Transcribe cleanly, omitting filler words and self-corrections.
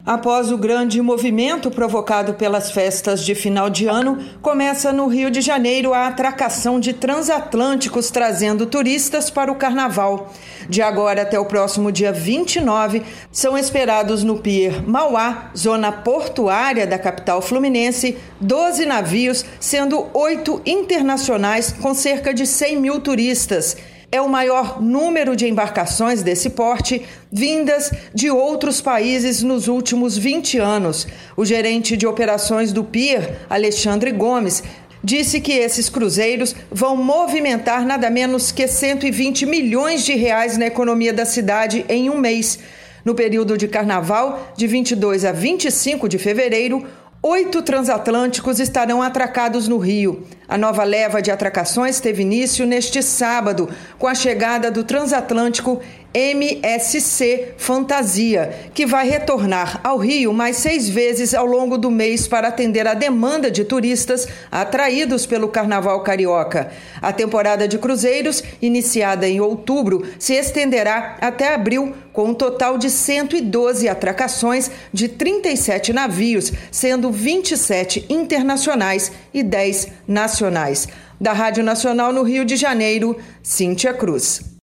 Após o grande movimento provocado pelas festas de final de ano, começa no Rio de Janeiro a atracação de transatlânticos trazendo turistas para o carnaval. De agora até o próximo dia 29, são esperados no Pier Mauá, zona portuária da capital fluminense, 12 navios, sendo 8 internacionais com cerca de 100 mil turistas. É o maior número de embarcações desse porte vindas de outros países nos últimos 20 anos. O gerente de operações do Pier, Alexandre Gomes, disse que esses cruzeiros vão movimentar nada menos que 120 milhões de reais na economia da cidade em um mês. No período de carnaval, de 22 a 25 de fevereiro, 8 transatlânticos estarão atracados no Rio. A nova leva de atracações teve início neste sábado, com a chegada do transatlântico MSC Fantasia, que vai retornar ao Rio mais 6 vezes ao longo do mês para atender a demanda de turistas atraídos pelo Carnaval Carioca. A temporada de cruzeiros, iniciada em outubro, se estenderá até abril, com um total de 112 atracações de 37 navios, sendo 27 internacionais e 10 nacionais. Da Rádio Nacional no Rio de Janeiro, Cíntia Cruz.